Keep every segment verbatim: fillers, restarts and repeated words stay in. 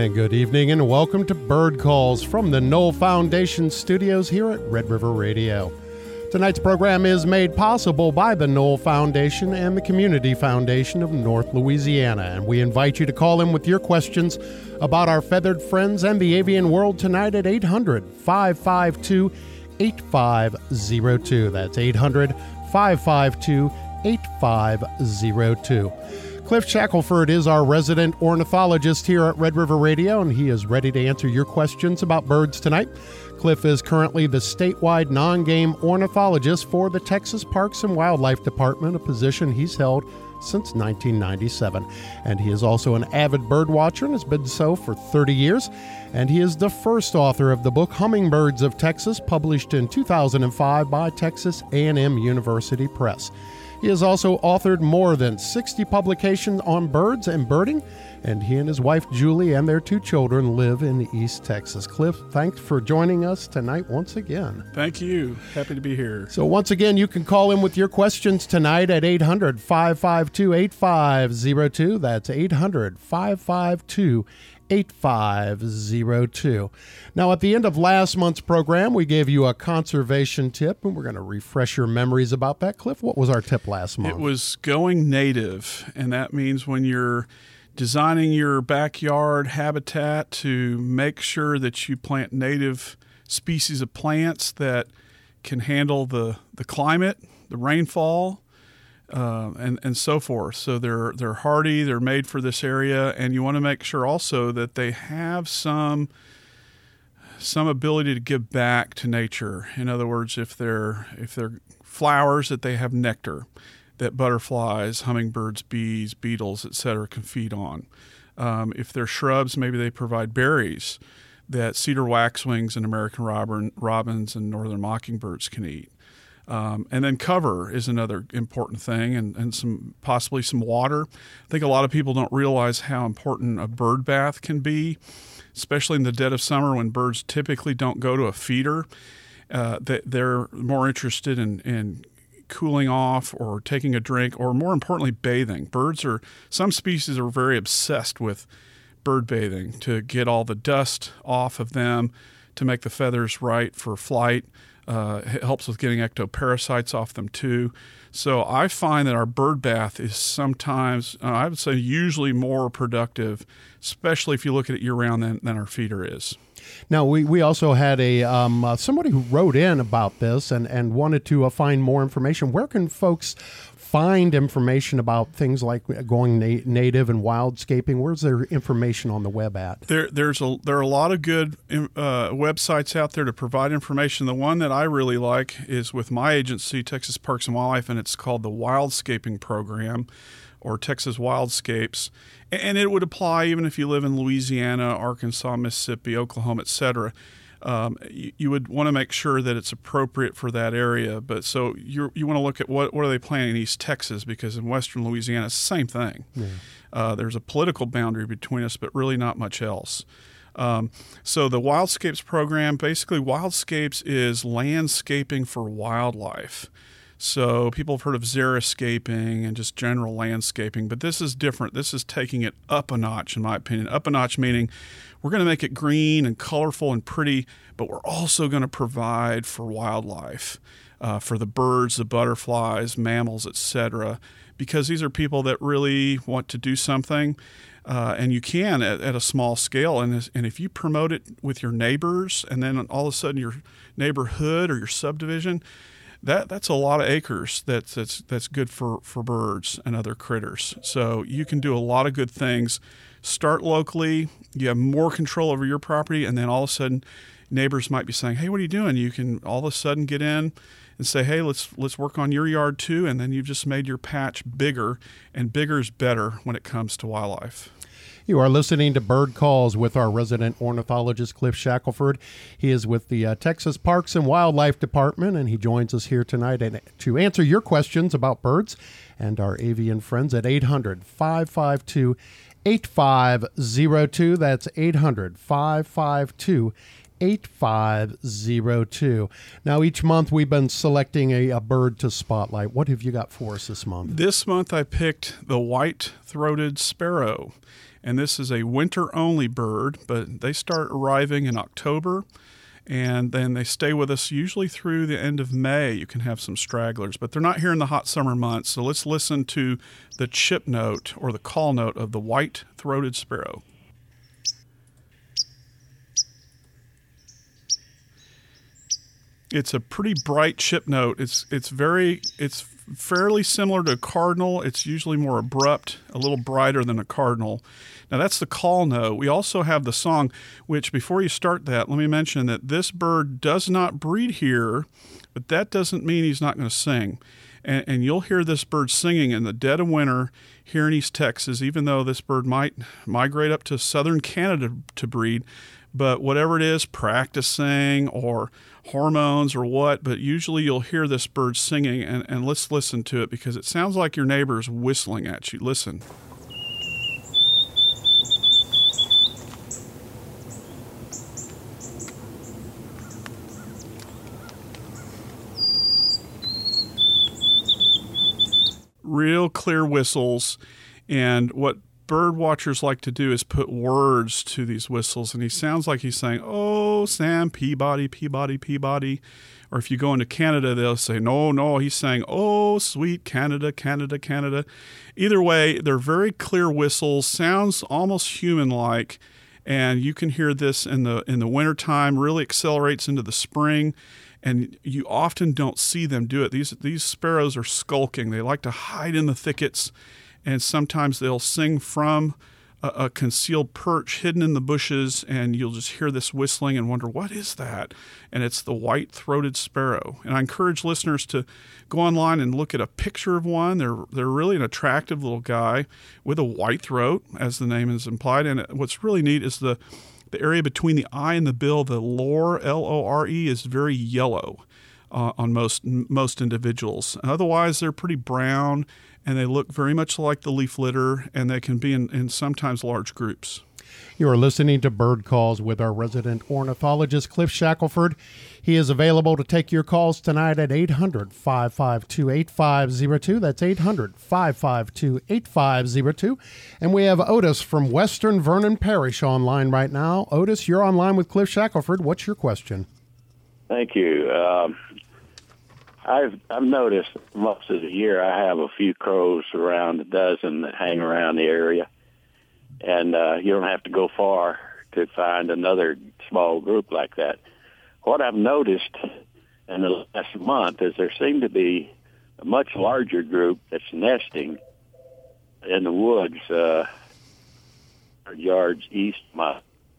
And good evening and welcome to Bird Calls from the Knoll Foundation studios here at Red River Radio. Tonight's program is made possible by the Knoll Foundation and the Community Foundation of North Louisiana, and we invite you to call in with your questions about our feathered friends and the avian world tonight at eight hundred, five five two, eight five zero two. That's eight hundred, five five two, eight five zero two. Cliff Shackelford is our resident ornithologist here at Red River Radio, and he is ready to answer your questions about birds tonight. Cliff is currently the statewide non-game ornithologist for the Texas Parks and Wildlife Department, a position he's held since nineteen ninety-seven. And he is also an avid bird watcher and has been so for thirty years. And he is the first author of the book Hummingbirds of Texas, published in two thousand five by Texas A and M University Press. He has also authored more than sixty publications on birds and birding, and he and his wife Julie and their two children live in East Texas. Cliff, thanks for joining us tonight once again. Thank you. Happy to be here. So once again, you can call in with your questions tonight at eight hundred, five five two, eight five zero two. That's eight hundred, five five two, eight five zero two. Now, at the end of last month's program, we gave you a conservation tip, and we're going to refresh your memories about that. Cliff, what was our tip last month? It was going native, and that means when you're designing your backyard habitat to make sure that you plant native species of plants that can handle the, the climate, the rainfall, Uh, and and so forth. So they're they're hardy, they're made for this area, and you want to make sure also that they have some some ability to give back to nature. In other words, if they're if they're flowers, that they have nectar that butterflies, hummingbirds, bees, beetles, et cetera can feed on. Um, if they're shrubs, maybe they provide berries that cedar waxwings and American robin, robins and northern mockingbirds can eat. Um, and then cover is another important thing, and, and some possibly some water. I think a lot of people don't realize how important a bird bath can be, especially in the dead of summer when birds typically don't go to a feeder. Uh, they, they're more interested in, in cooling off or taking a drink, or more importantly, bathing. Birds are, some species are very obsessed with bird bathing to get all the dust off of them, to make the feathers right for flight. Uh, it helps with getting ectoparasites off them too. So I find that our bird bath is sometimes, uh, I would say usually more productive, especially if you look at it year-round than, than our feeder is. Now, we, we also had a um, uh, somebody who wrote in about this and, and wanted to uh, find more information. Where can folks find information about things like going na- native and wildscaping? Where's their information on the web at? There, there's a there are a lot of good uh, websites out there to provide information. The one that I really like is with my agency, Texas Parks and Wildlife, and it's called the Wildscaping Program, or Texas Wildscapes. And it would apply even if you live in Louisiana, Arkansas, Mississippi, Oklahoma, et cetera. Um, you, you would want to make sure that it's appropriate for that area. But so you you want to look at what, what are they planting in East Texas, because in western Louisiana, it's the same thing. Yeah. Uh, there's a political boundary between us, but really not much else. Um, so the Wildscapes program, basically Wildscapes is landscaping for wildlife. So people have heard of xeriscaping and just general landscaping, but this is different. This is taking it up a notch, in my opinion. Up a notch meaning we're going to make it green and colorful and pretty, but we're also going to provide for wildlife, uh, for the birds, the butterflies, mammals, et cetera, because these are people that really want to do something, uh, and you can at, at a small scale. And, and if you promote it with your neighbors, and then all of a sudden your neighborhood or your subdivision, That that's a lot of acres that's that's that's good for, for birds and other critters. So you can do a lot of good things. Start locally, you have more control over your property, and then all of a sudden neighbors might be saying, "Hey, what are you doing?" You can all of a sudden get in and say, "Hey, let's let's work on your yard too," and then you've just made your patch bigger, and bigger is better when it comes to wildlife. You are listening to Bird Calls with our resident ornithologist, Cliff Shackelford. He is with the uh, Texas Parks and Wildlife Department, and he joins us here tonight and, to answer your questions about birds and our avian friends at eight hundred, five five two, eight five zero two. That's eight hundred, five five two, eight five zero two. Now, each month we've been selecting a, a bird to spotlight. What have you got for us this month? This month I picked the white-throated sparrow. And this is a winter-only bird, but they start arriving in October, and then they stay with us usually through the end of May. You can have some stragglers, but they're not here in the hot summer months. So let's listen to the chip note or the call note of the white-throated sparrow. It's a pretty bright chip note. It's it's very it's fairly similar to a cardinal. It's usually more abrupt, a little brighter than a cardinal. Now that's the call note. We also have the song, which before you start that, let me mention that this bird does not breed here, but that doesn't mean he's not going to sing. And, and you'll hear this bird singing in the dead of winter here in East Texas, even though this bird might migrate up to southern Canada to breed. But whatever it is, practicing or hormones or what, but usually you'll hear this bird singing, and, and let's listen to it because it sounds like your neighbor's whistling at you. Listen. Real clear whistles, and what bird watchers like to do is put words to these whistles, and he sounds like he's saying, "Oh, Sam Peabody, Peabody, Peabody." Or if you go into Canada, they'll say, no, no, he's saying, "Oh, sweet Canada, Canada, Canada." Either way, they're very clear whistles, sounds almost human-like, and you can hear this in the in the wintertime, really accelerates into the spring, and you often don't see them do it. These, these sparrows are skulking. They like to hide in the thickets, and sometimes they'll sing from a, a concealed perch hidden in the bushes, and you'll just hear this whistling and wonder, what is that? And it's the white-throated sparrow. And I encourage listeners to go online and look at a picture of one. They're they're really an attractive little guy with a white throat, as the name is implied. And what's really neat is the, the area between the eye and the bill, the lore, L O R E, is very yellow uh, on most most individuals. Otherwise, they're pretty brown, and they look very much like the leaf litter, and they can be in, in sometimes large groups. You are listening to Bird Calls with our resident ornithologist, Cliff Shackelford. He is available to take your calls tonight at eight hundred, five five two, eight five zero two. That's eight hundred, five five two, eight five zero two. And we have Otis from Western Vernon Parish online right now. Otis, you're online with Cliff Shackelford. What's your question? Thank you. Um, I've I've noticed most of the year I have a few crows, around a dozen, that hang around the area, and uh, you don't have to go far to find another small group like that. What I've noticed in the last month is there seemed to be a much larger group that's nesting in the woods, uh, yards east of my,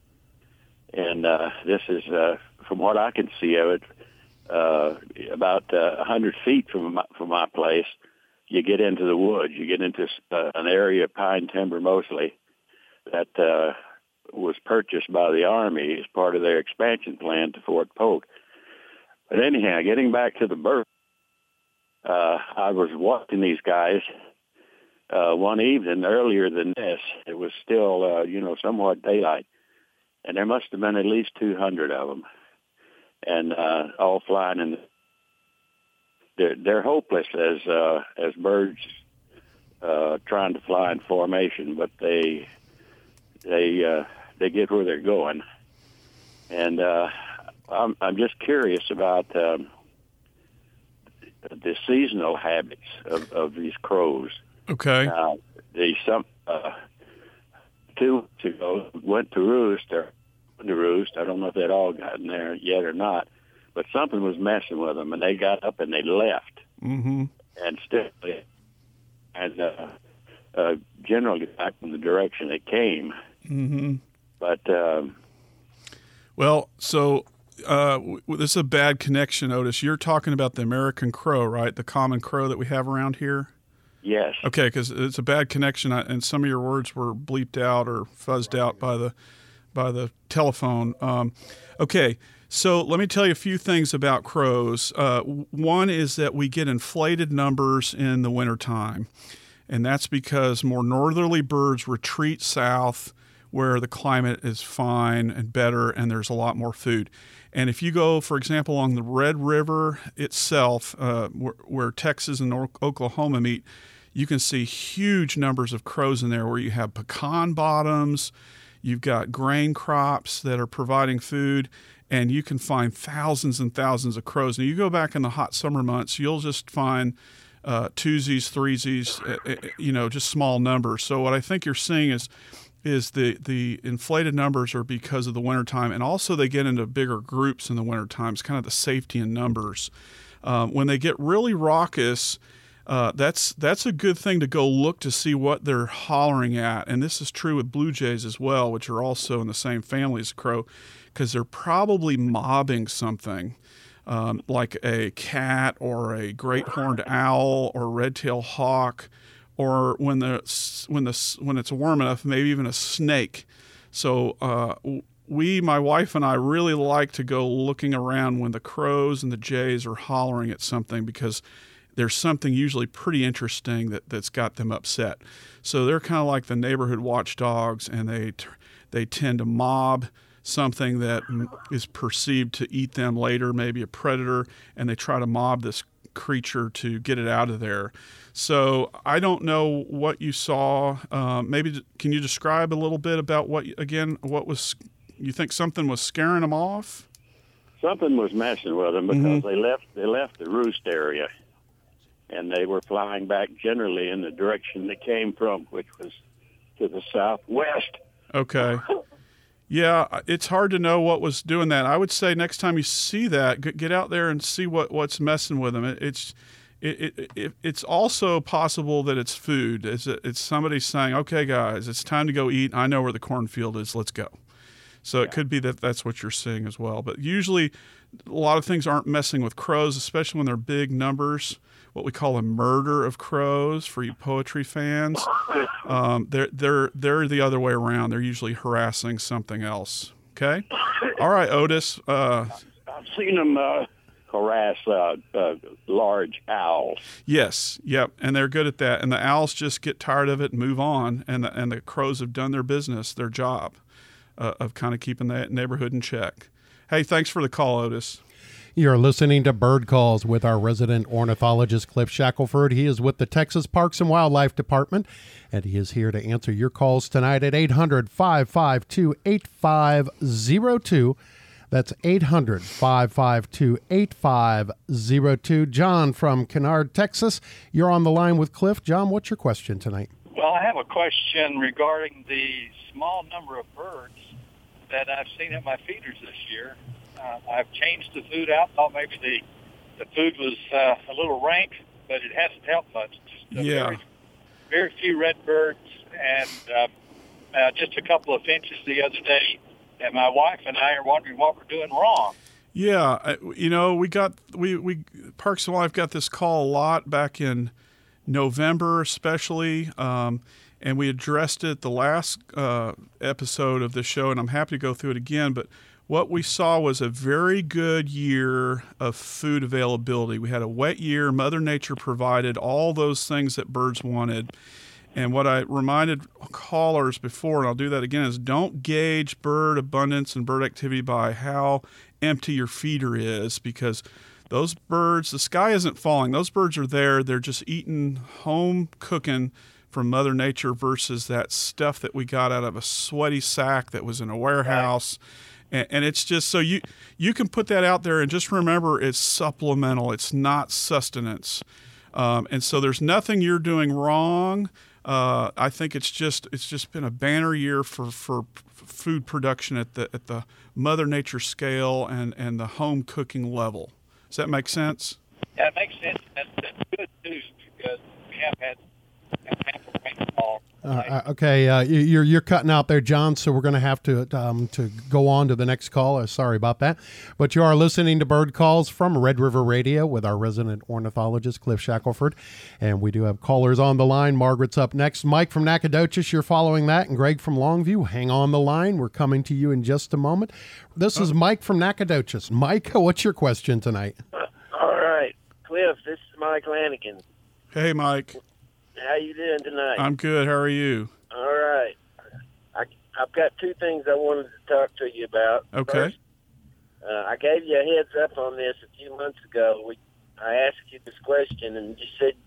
and uh, this is, uh, from what I can see of it, Uh, about uh, one hundred feet from my, from my place, you get into the woods. You get into uh, an area of pine timber mostly that uh, was purchased by the Army as part of their expansion plan to Fort Polk. But anyhow, getting back to the bird, uh, I was watching these guys uh, one evening earlier than this. It was still, uh, you know, somewhat daylight, and there must have been at least two hundred of them. And uh, all flying, and they're, they're hopeless as uh, as birds uh, trying to fly in formation, but they they uh, they get where they're going. And uh, I'm I'm just curious about um, the seasonal habits of, of these crows. Okay. Now, they some uh, two weeks ago went to roost. Or, to roost. I don't know if they'd all gotten there yet or not, but something was messing with them, and they got up and they left. Mm-hmm. And still, and uh, uh, generally back in the direction it came. Mm-hmm. But um, well, so uh, w- this is a bad connection, Otis. You're talking about the American crow, right? The common crow that we have around here. yes. Okay, because it's a bad connection, and some of your words were bleeped out or fuzzed out by the by the telephone. Um, okay, so let me tell you a few things about crows. Uh, one is that we get inflated numbers in the wintertime, and that's because more northerly birds retreat south where the climate is fine and better and there's a lot more food. And if you go, for example, along the Red River itself, uh, where, where Texas and Oklahoma meet, you can see huge numbers of crows in there where you have pecan bottoms, you've got grain crops that are providing food, and you can find thousands and thousands of crows. Now, you go back in the hot summer months, you'll just find uh, twosies, threesies, uh, you know, just small numbers. So what I think you're seeing is is the, the inflated numbers are because of the wintertime, and also they get into bigger groups in the wintertime. It's kind of the safety in numbers. Um, when they get really raucous, uh, that's that's a good thing to go look to see what they're hollering at. And this is true with blue jays as well, which are also in the same family as crow, because they're probably mobbing something. Um, like a cat or a great horned owl or red-tailed hawk, or when the when the when it's warm enough, maybe even a snake. So uh, we, my wife and I, really like to go looking around when the crows and the jays are hollering at something, because there's something usually pretty interesting that that's got them upset. So they're kind of like the neighborhood watchdogs, and they they tend to mob something that is perceived to eat them later, maybe a predator, and they try to mob this creature to get it out of there. So I don't know what you saw. Um, maybe can you describe a little bit about what, again, what was, you think something was scaring them off? Something was messing with them because Mm-hmm. they left they left the roost area, and they were flying back generally in the direction they came from, which was to the southwest. Okay. Yeah, it's hard to know what was doing that. I would say next time you see that, get out there and see what, what's messing with them. It, it's it, it, it it's also possible that it's food. It's it's somebody saying, "Okay, guys, it's time to go eat. I know where the cornfield is. Let's go." So it could be that that's what you're seeing as well. But usually, a lot of things aren't messing with crows, especially when they're big numbers. What we call a murder of crows for you poetry fans. Um, they're they're they're the other way around. They're usually harassing something else. Okay. All right, Otis. Uh, I've seen them uh, harass uh, uh, large owls. yes. Yep. And they're good at that. And the owls just get tired of it and move on. And the, and the crows have done their business, their job uh, of kind of keeping that neighborhood in check. Hey, thanks for the call, Otis. You're listening to Bird Calls with our resident ornithologist, Cliff Shackelford. He is with the Texas Parks and Wildlife Department, and he is here to answer your calls tonight at eight hundred, five five two, eight five zero two. That's eight hundred, five five two, eight five zero two. John from Kennard, Texas. You're on the line with Cliff. John, what's your question tonight? Well, I have a question regarding the small number of birds that I've seen at my feeders this year. Uh, I've changed the food out. Thought maybe the the food was uh, a little rank, but it hasn't helped much. Just uh, Yeah. very, very few red birds, and uh, uh, just a couple of finches the other day. And my wife and I are wondering what we're doing wrong. Yeah, I- you know, we got we we Parks and Wildlife got this call a lot back in November, especially, um, and we addressed it the last uh, episode of the show, and I'm happy to go through it again. But what we saw was a very good year of food availability. We had a wet year. Mother Nature provided all those things that birds wanted. And what I reminded callers before, and I'll do that again, is don't gauge bird abundance and bird activity by how empty your feeder is, because those birds, the sky isn't falling. Those birds are there. They're just eating home cooking from Mother Nature versus that stuff that we got out of a sweaty sack that was in a warehouse. And, and it's just so you you can put that out there and just remember it's supplemental. It's not sustenance. Um, and so there's nothing you're doing wrong. Uh, I think it's just it's just been a banner year for, for food production at the at the Mother Nature scale and, and the home cooking level. Does that make sense? Yeah, it makes sense. That's, that's good news because we have had ample rainfall. Uh, okay, uh, you- you're you're cutting out there, John. So we're going to have to um, to go on to the next call. Uh, sorry about that, but you are listening to Bird Calls from Red River Radio with our resident ornithologist Cliff Shackelford, and we do have callers on the line. Margaret's up next. Mike from Nacogdoches, you're following that, and Greg from Longview. Hang on the line. We're coming to you in just a moment. This is Mike from Nacogdoches. Mike, what's your question tonight? All right, Cliff, this is Mike Lanigan. Hey, Mike. How you doing tonight? I'm good. How are you? All right. I, I've got two things I wanted to talk to you about. Okay. First, uh, I gave you a heads up on this a few months ago. We, I asked you this question, and you said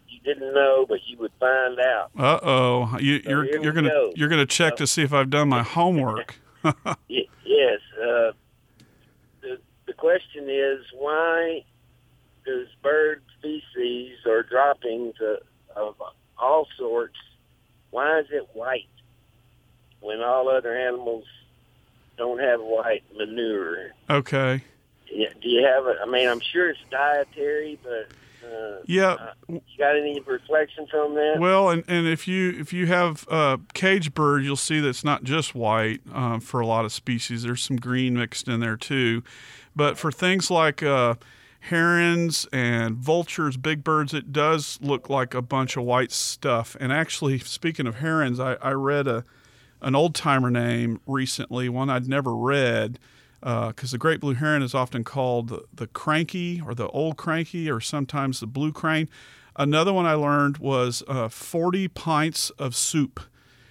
you didn't know, but you would find out. Uh oh, you, So you're here you're we gonna go. you're gonna check Uh, to see if I've done my homework. Y- yes. Uh, the the question is, why does bird feces or droppings of, of all sorts, why is it white when all other animals don't have white manure? Okay. Yeah, do you have a, I mean, I'm sure it's dietary, but uh, Yeah. uh, you got any reflections on that? Well, and, and if you if you have uh, cage bird, you'll see that it's not just white um, for a lot of species. There's some green mixed in there too. But for things like uh, herons and vultures, big birds, it does look like a bunch of white stuff. And actually, speaking of herons, I, I read a an old timer name recently, one I'd never read. Because uh, the great blue heron is often called the, the cranky or the old cranky or sometimes the blue crane. Another one I learned was uh, forty pints of soup.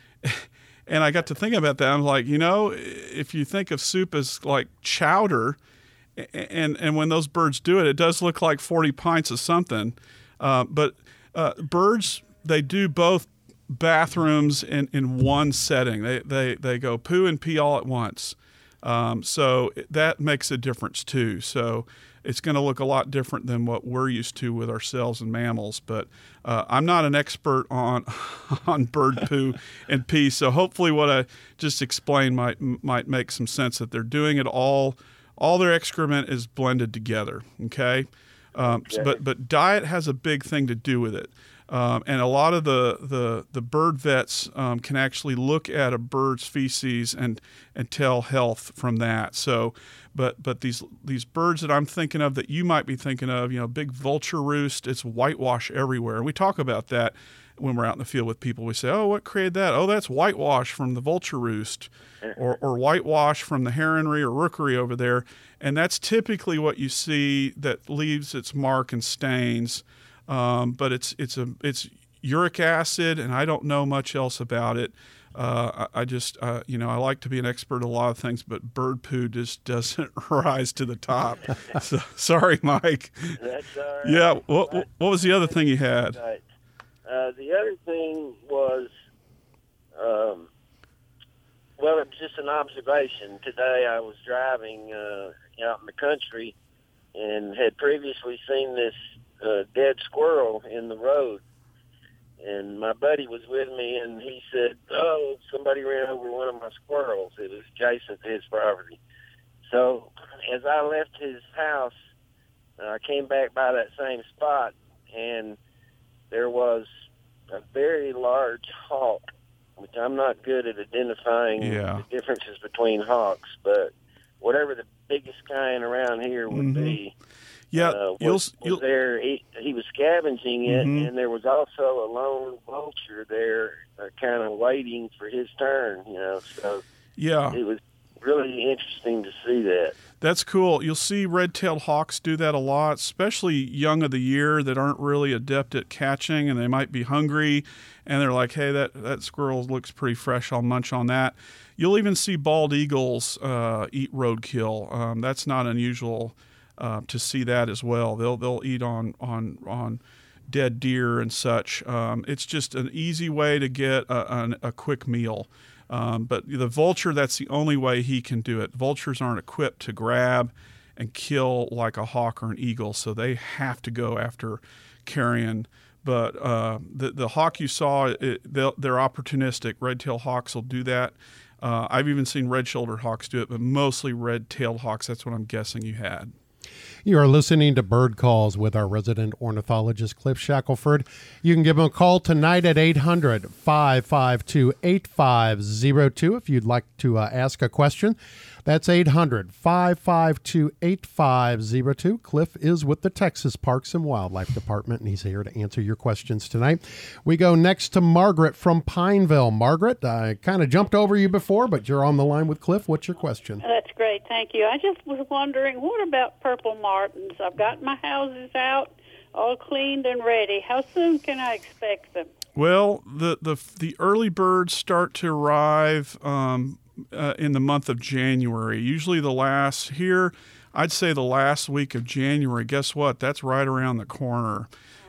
And I got to thinking about that. I'm like, you know, if you think of soup as like chowder, and, and when those birds do it, it does look like forty pints of something. Uh, but uh, birds, they do both bathrooms in, in one setting. They, they, they go poo and pee all at once. Um, so that makes a difference too. So it's going to look a lot different than what we're used to with ourselves and mammals. But uh, I'm not an expert on on bird poo and pee. So hopefully, what I just explained might might make some sense that they're doing it all. All their excrement is blended together. Okay, um, Okay. but but diet has a big thing to do with it. Um, and a lot of the, the, the bird vets um, can actually look at a bird's feces and, and tell health from that. So, but but these these birds that I'm thinking of that you might be thinking of, you know, big vulture roost, it's whitewash everywhere. And we talk about that when we're out in the field with people. We say, oh, what created that? Oh, that's whitewash from the vulture roost, or or whitewash from the heronry or rookery over there. And that's typically what you see that leaves its mark and stains. Um, but it's it's a it's uric acid, and I don't know much else about it. Uh, I, I just uh, you know I like to be an expert at a lot of things, but bird poo just doesn't rise to the top. So, sorry, Mike. That's all right. Yeah. What what was the other thing you had? Right. Uh, the other thing was, um, well, it was just an observation. Today I was driving uh, out in the country and had previously seen this uh, dead squirrel in the road. And my buddy was with me, and he said, oh, somebody ran over one of my squirrels. It was adjacent to his property. So as I left his house, uh, I came back by that same spot, and there was a very large hawk, which I'm not good at identifying Yeah. the differences between hawks, but whatever the biggest kind around here would Mhm. be. Yeah, uh, you'll was, was you'll there. He, he was scavenging it, Mhm. and there was also a lone vulture there, uh, kind of waiting for his turn. You know, so yeah. it was really interesting to see that. That's cool. You'll see red-tailed hawks do that a lot, especially young of the year that aren't really adept at catching, and they might be hungry, and they're like, hey, that, that squirrel looks pretty fresh. I'll munch on that. You'll even see bald eagles uh, eat roadkill. Um, that's not unusual uh, to see that as well. They'll they'll eat on on on dead deer and such. Um, it's just an easy way to get a, an, a quick meal. Um, but the vulture, that's the only way he can do it. Vultures aren't equipped to grab and kill like a hawk or an eagle, so they have to go after carrion. But uh, the the hawk you saw, it, they're opportunistic. Red-tailed hawks will do that. Uh, I've even seen red-shouldered hawks do it, but mostly red-tailed hawks. That's what I'm guessing you had. You are listening to Bird Calls with our resident ornithologist, Cliff Shackelford. You can give him a call tonight at eight hundred, five five two, eight five zero two if you'd like to uh, ask a question. That's eight hundred, five five two, eight five zero two. Cliff is with the Texas Parks and Wildlife Department, and he's here to answer your questions tonight. We go next to Margaret from Pineville. Margaret, I kind of jumped over you before, but you're on the line with Cliff. What's your question? That's great. Thank you. I just was wondering, what about purple martins? I've got my houses out, all cleaned and ready. How soon can I expect them? Well, the the the early birds start to arrive um, uh, in the month of January. Usually the last here, I'd say the last week of January. Guess what? That's right around the corner.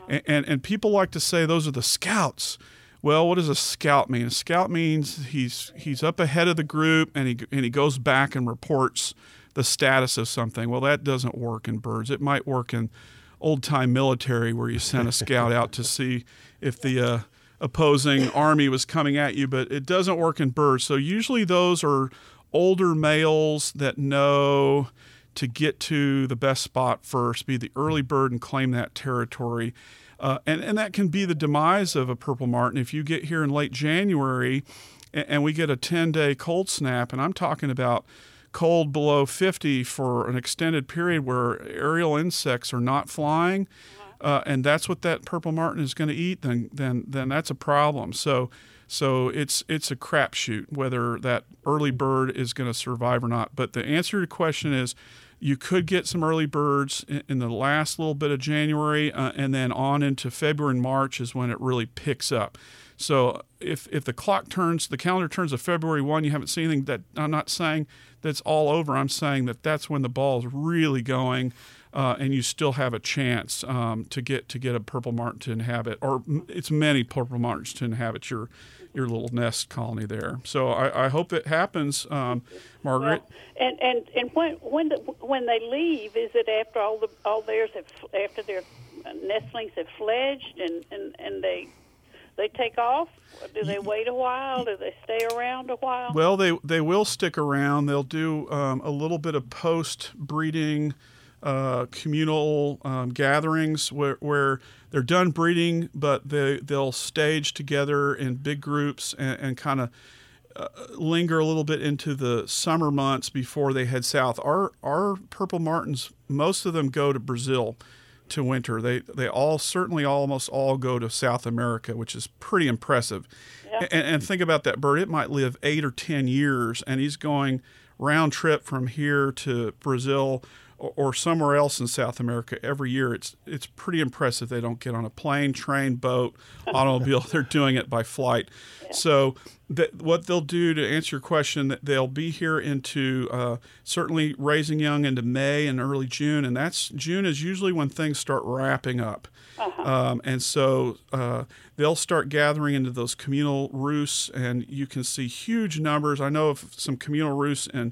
And, and and people like to say those are the scouts. Well, what does a scout mean? A scout means he's he's up ahead of the group and he and he goes back and reports the status of something. Well, that doesn't work in birds. It might work in old-time military where you sent a scout out to see if the uh, opposing army was coming at you, but it doesn't work in birds. So usually those are older males that know to get to the best spot first, be the early bird and claim that territory. Uh, and, and that can be the demise of a purple martin. If you get here in late January and, and we get a ten-day cold snap, and I'm talking about cold below fifty for an extended period where aerial insects are not flying, uh, and that's what that purple martin is going to eat, then then then that's a problem. So so it's it's a crapshoot whether that early bird is going to survive or not. But the answer to your question is, you could get some early birds in, in the last little bit of January, uh, and then on into February and March is when it really picks up. So if if the clock turns, the calendar turns to February first, you haven't seen anything, that I'm not saying that's all over. I'm saying that that's when the ball is really going, uh, and you still have a chance um, to get to get a purple martin to inhabit, or it's many purple martins to inhabit your your little nest colony there. So I, I hope it happens, um, Margaret. Well, and and and when when the, when they leave, is it after all the all theirs have, after their nestlings have fledged and, and, and they they take off? Do they wait a while? Do they stay around a while? Well, they they will stick around. They'll do um, a little bit of post-breeding uh, communal um, gatherings where, where they're done breeding, but they, they'll stage together in big groups and, and kind of uh, linger a little bit into the summer months before they head south. Our our purple martins, most of them go to Brazil to winter. They they all certainly almost all go to South America, which is pretty impressive. Yeah. And, and think about that bird. It might live eight or ten years, and he's going round trip from here to Brazil or, or somewhere else in South America every year. It's it's pretty impressive. They don't get on a plane, train, boat, automobile. They're doing it by flight. Yeah. So that, what they'll do, to answer your question, they'll be here into uh, certainly raising young into May and early June, and that's June is usually when things start wrapping up. Uh-huh. Um, and so uh, they'll start gathering into those communal roosts, and you can see huge numbers. I know of some communal roosts in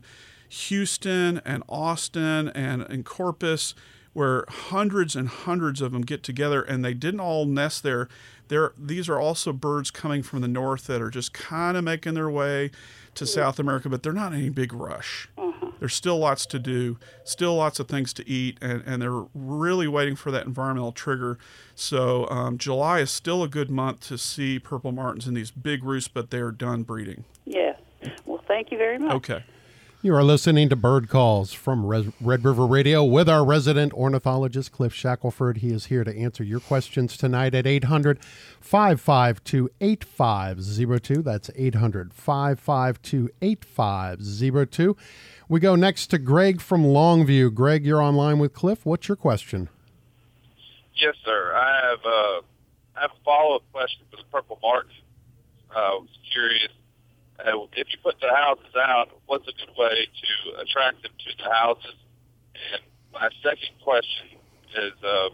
Houston and Austin and in Corpus where hundreds and hundreds of them get together, and they didn't all nest there. There, these are also birds coming from the north that are just kind of making their way to mm-hmm. South America, but they're not in any big rush. Uh-huh. There's still lots to do, still lots of things to eat, and, and they're really waiting for that environmental trigger. So um, July is still a good month to see purple martins in these big roosts, but they're done breeding. Yes. Well, thank you very much. Okay. You are listening to Bird Calls from Red River Radio with our resident ornithologist, Cliff Shackelford. He is here to answer your questions tonight at eight hundred, five five two, eight five zero two. That's eight hundred, five five two, eight five zero two. We go next to Greg from Longview. Greg, you're online with Cliff. What's your question? Yes, sir. I have, uh, I have a follow-up question for the purple martin. Uh, I was curious. Uh, if you put the houses out, what's a good way to attract them to the houses? And my second question is uh,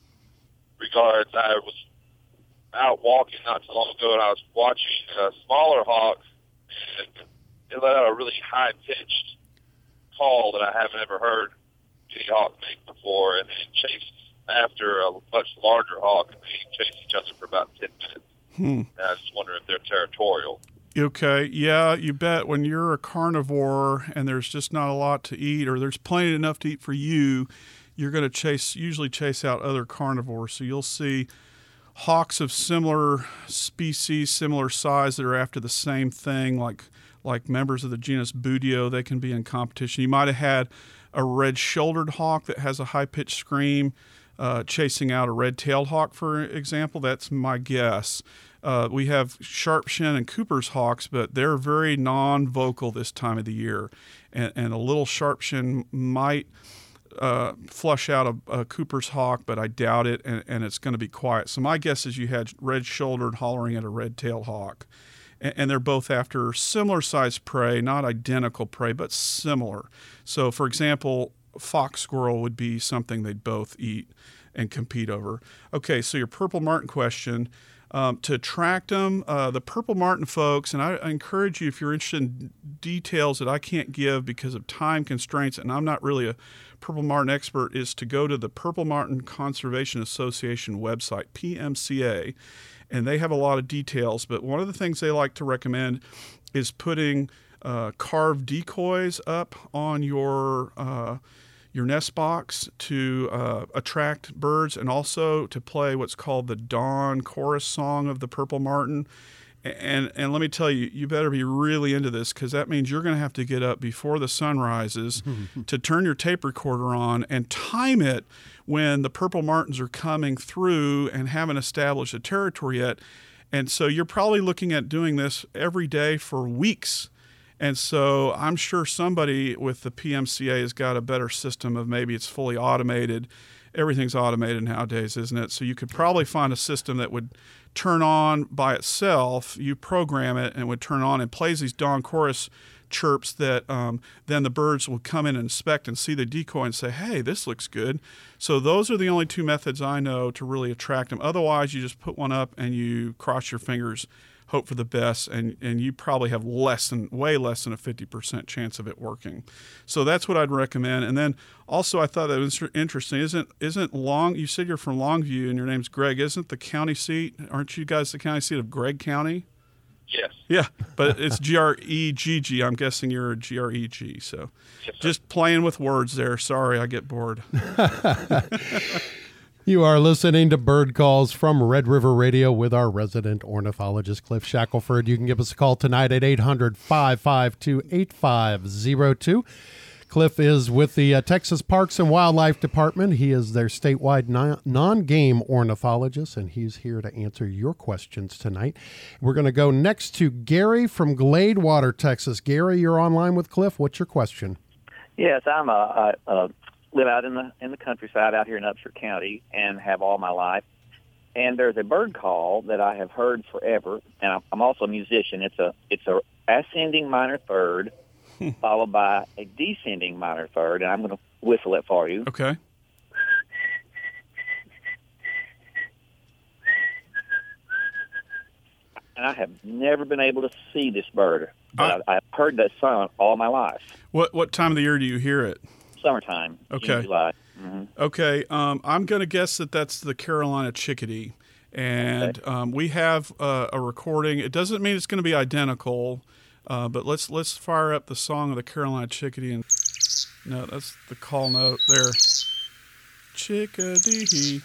regards, I was out walking not too long ago, and I was watching a smaller hawk, and it let out a really high-pitched call that I haven't ever heard any hawk make before, and then chased after a much larger hawk, and they chased each other for about ten minutes. Hmm. And I was just wondering if they're territorial. Okay, yeah, you bet. When you're a carnivore and there's just not a lot to eat, or there's plenty enough to eat for you, you're going to chase, usually chase out other carnivores. So you'll see hawks of similar species, similar size that are after the same thing, like like members of the genus Buteo. They can be in competition. You might have had a red-shouldered hawk that has a high-pitched scream uh, chasing out a red-tailed hawk, for example. That's my guess. Uh, we have Sharpshin and Cooper's hawks, but they're very non-vocal this time of the year. And, and a little Sharpshin might uh, flush out a, a Cooper's hawk, but I doubt it, and, and it's going to be quiet. So my guess is you had red-shouldered hollering at a red-tailed hawk. And, and they're both after similar-sized prey, not identical prey, but similar. So, for example, fox squirrel would be something they'd both eat and compete over. Okay, so your purple martin question. Um, to attract them, uh, the purple martin folks, and I, I encourage you, if you're interested in details that I can't give because of time constraints, and I'm not really a purple martin expert, is to go to the Purple Martin Conservation Association website, P M C A, and they have a lot of details. But one of the things they like to recommend is putting uh, carved decoys up on your uh, your nest box to uh, attract birds, and also to play what's called the dawn chorus song of the purple martin. And and let me tell you, you better be really into this, because that means you're going to have to get up before the sun rises to turn your tape recorder on and time it when the purple martins are coming through and haven't established a territory yet. And so you're probably looking at doing this every day for weeks. And so I'm sure somebody with the P M C A has got a better system of, maybe it's fully automated. Everything's automated nowadays, isn't it? So you could probably find a system that would turn on by itself. You program it and it would turn on and plays these dawn chorus chirps that um, then the birds will come in and inspect and see the decoy and say, hey, this looks good. So those are the only two methods I know to really attract them. Otherwise, you just put one up and you cross your fingers, hope for the best, and, and you probably have less than, way less than a fifty percent chance of it working. So that's what I'd recommend. And then also, I thought that was interesting. Isn't isn't Long? You said you're from Longview and your name's Greg. Isn't the county seat? Aren't you guys the county seat of Gregg County? Yes. Yeah, but it's G R E G G. I'm guessing you're a G R E G. So Yes, sir. just playing with words there. Sorry, I get bored. You are listening to Bird Calls from Red River Radio with our resident ornithologist, Cliff Shackelford. You can give us a call tonight at eight hundred, five five two, eight five zero two. Cliff is with the uh, Texas Parks and Wildlife Department. He is their statewide non- non-game ornithologist, and he's here to answer your questions tonight. We're going to go next to Gary from Gladewater, Texas. Gary, you're online with Cliff. What's your question? Yes, I'm a, a, a live out in the in the countryside out here in Upshur County and have all my life. And there's a bird call that I have heard forever, and I'm, I'm also a musician. It's a it's a ascending minor third, followed by a descending minor third, and I'm going to whistle it for you. Okay. And I have never been able to see this bird, but I, I, I've heard that song all my life. What what time of the year do you hear it? Summertime, Okay. June, July. Mm-hmm. Okay, um, I'm going to guess that that's the Carolina chickadee, and Okay. um, we have uh, a recording. It doesn't mean it's going to be identical, uh, but let's let's fire up the song of the Carolina chickadee. And no, that's the call note there. Chickadee.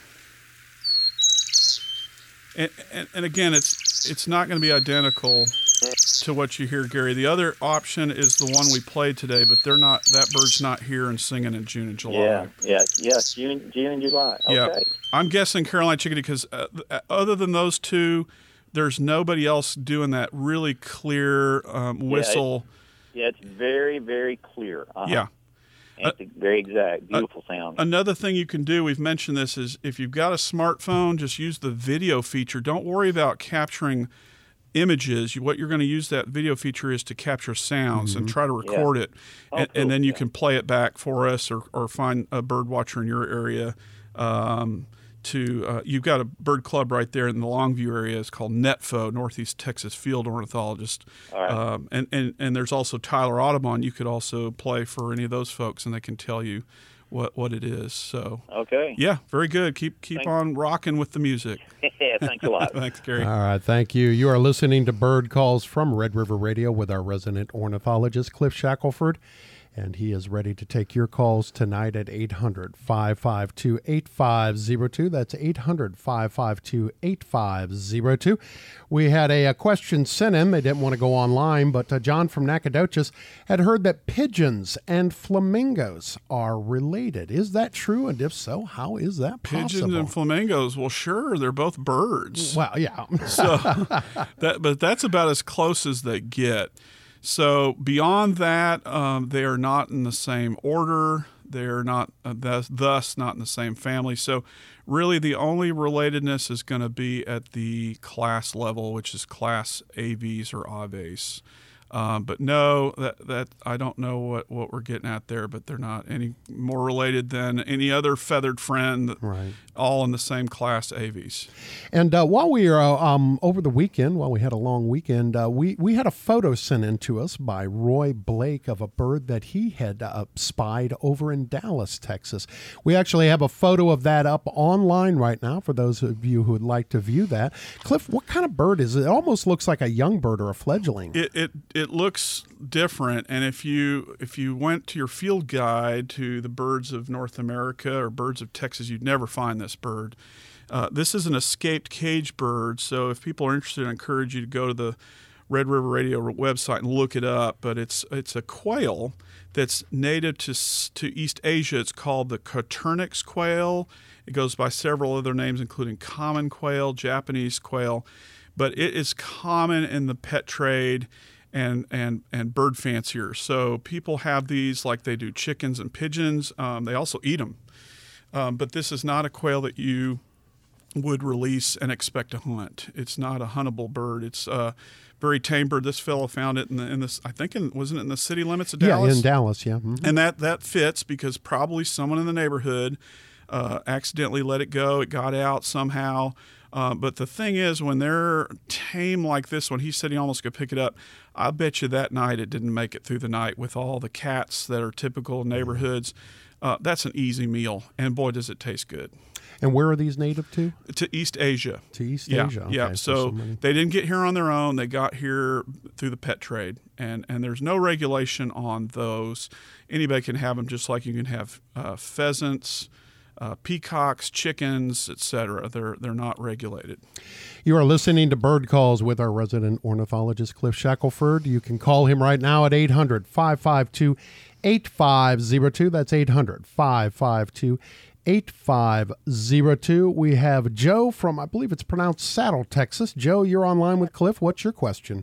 And, and, and again, it's it's not going to be identical to what you hear, Gary. The other option is the one we played today, but they're not. That bird's not here and singing in June and July. Yeah, yeah, yeah. June, June and July. Okay. Yeah, I'm guessing Carolina chickadee because uh, other than those two, there's nobody else doing that really clear um, whistle. Yeah, it's very, very clear. Uh-huh. Yeah. And it's very exact, beautiful sound. Another thing you can do, we've mentioned this, is if you've got a smartphone, just use the video feature. Don't worry about capturing images. What you're going to use that video feature is to capture sounds and try to record Yeah. it. Oh, and, cool. and then you Yeah. can play it back for us, or, or find a bird watcher in your area. Um, to uh, you've got a bird club right there in the Longview area. It's called NetFo, Northeast Texas Field Ornithologist. All right. Um, and, and, and there's also Tyler Audubon. You could also play for any of those folks, and they can tell you what, what it is. So Okay. yeah, very good. Keep keep Thank- on rocking with the music. Yeah, thanks a lot. Thanks, Gary. All right, thank you. You are listening to Bird Calls from Red River Radio with our resident ornithologist, Cliff Shackelford, and he is ready to take your calls tonight at eight hundred, five five two, eight five zero two. That's eight hundred, five five two, eight five zero two. We had a, a question sent in. They didn't want to go online, but uh, John from Nacogdoches had heard that pigeons and flamingos are related. Is that true? And if so, how is that possible? Pigeons and flamingos. Well, sure, they're both birds. Well, yeah. So that, but that's about as close as they get. So beyond that, um, they are not in the same order. They're not, uh, thus, thus not in the same family. So really the only relatedness is going to be at the class level, which is class Aves or Aves. Um, but no, that that I don't know what, what we're getting at there, but they're not any more related than any other feathered friend, Right. all in the same class aves. And uh, while we were uh, um, over the weekend, while we had a long weekend, uh, we, we had a photo sent in to us by Roy Blake of a bird that he had uh, spied over in Dallas, Texas. We actually have a photo of that up online right now for those of you who would like to view that. Cliff, what kind of bird is it? It almost looks like a young bird or a fledgling. It it it looks different, and if you if you went to your field guide to the birds of North America or birds of Texas, you'd never find this bird. Uh, this is an escaped cage bird, so if people are interested, I encourage you to go to the Red River Radio website and look it up. But it's it's a quail that's native to to East Asia. It's called the Coturnix quail. It goes by several other names, including common quail, Japanese quail, but it is common in the pet trade and and and bird fanciers. So people have these like they do chickens and pigeons. Um, they also eat them. Um, but this is not a quail that you would release and expect to hunt. It's not a huntable bird. It's a very tame bird. This fellow found it in the in this. I think in, wasn't it in the city limits of Dallas? Yeah, in Dallas, yeah. Mm-hmm. And that that fits because probably someone in the neighborhood uh, accidentally let it go. It got out somehow. Uh, but the thing is, when they're tame like this one, he said he almost could pick it up. I bet you that night it didn't make it through the night with all the cats that are typical in neighborhoods. Uh, that's an easy meal, and boy, does it taste good. And where are these native to? To East Asia. To East yeah, Asia. Okay, yeah. So, so many... they didn't get here on their own. They got here through the pet trade, and, and there's no regulation on those. Anybody can have them, just like you can have uh, pheasants, uh, peacocks, chickens, et cetera. They're they're not regulated. You are listening to Bird Calls with our resident ornithologist, Cliff Shackelford. You can call him right now at eight hundred, five five two, eight five zero two. That's eight hundred, five five two, eight five zero two. We have Joe from, I believe it's pronounced Saddle, Texas. Joe, you're online with Cliff. What's your question?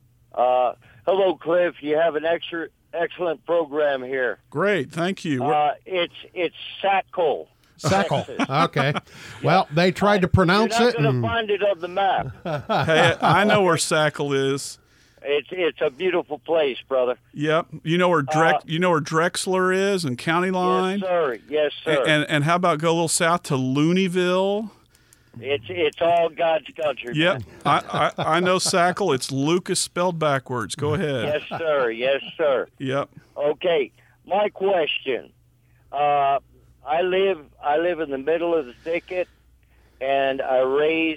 Uh, hello, Cliff. You have an extra, excellent program here. Great, thank you. Uh, it's it's Sackle. Sackle. Okay. Well, they tried to pronounce You're it. not going to and- find it on the map. Hey, I know where Sackle is. It's it's a beautiful place, brother. Yep. You know where Drex, Uh, you know where Drexler is and County Line? Yes, sir. Yes, sir. And and how about go a little south to Looneyville? It's it's all God's country. Yep. man. I, I, I know Sackle. It's Lucas spelled backwards. Go ahead. Yes, sir. Yes, sir. Yep. Okay. My question. Uh, I live I live in the middle of the thicket, and I raise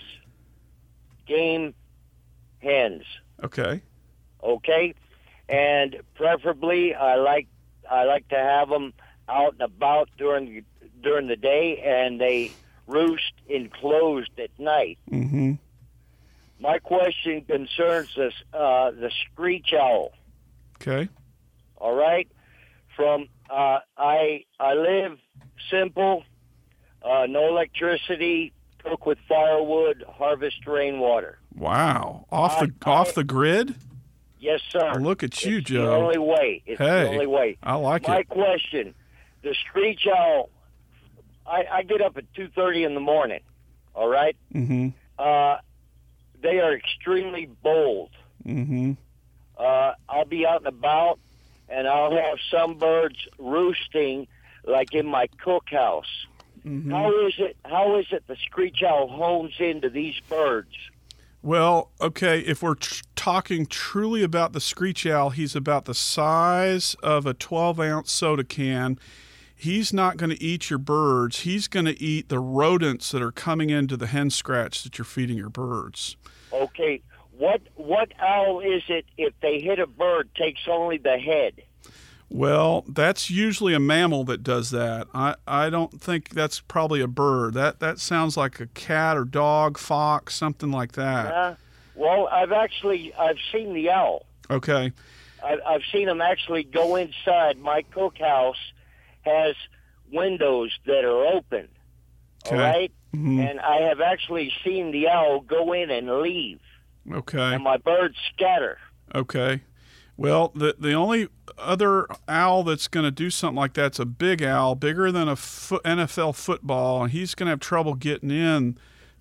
game hens. Okay. Okay, and preferably I like I like to have them out and about during during the day, and they roost enclosed at night. Mm-hmm. My question concerns this uh, the screech owl. Okay. All right, from uh, I I live simple, uh, no electricity, cook with firewood, harvest rainwater. Wow. Off the I- off I- the grid? Yes, sir. Look at you, it's Joe. The only way. It's Hey, the only way. I like My it. question: the screech owl. I, I get up at two thirty in the morning. All right. Mm-hmm. Uh, they are extremely bold. Mm-hmm. Uh, I'll be out and about, and I'll have some birds roosting, like in my cookhouse. Mm-hmm. How is it? How is it the screech owl hones into these birds? Well, okay, if we're tr- talking truly about the screech owl, he's about the size of a twelve-ounce soda can. He's not going to eat your birds. He's going to eat the rodents that are coming into the hen scratch that you're feeding your birds. Okay, what what owl is it? If they hit a bird, takes only the head. Well, that's usually a mammal that does that. I, I don't think that's probably a bird. That that sounds like a cat or dog, fox, something like that. Uh, well, I've actually I've seen the owl. Okay. I've, I've seen them actually go inside. My cookhouse has windows that are open. Okay. All right, Mhm. and I have actually seen the owl go in and leave, Okay. and my birds scatter. Okay. Well, the the only other owl that's going to do something like that's a big owl, bigger than a fo- N F L football, and he's going to have trouble getting in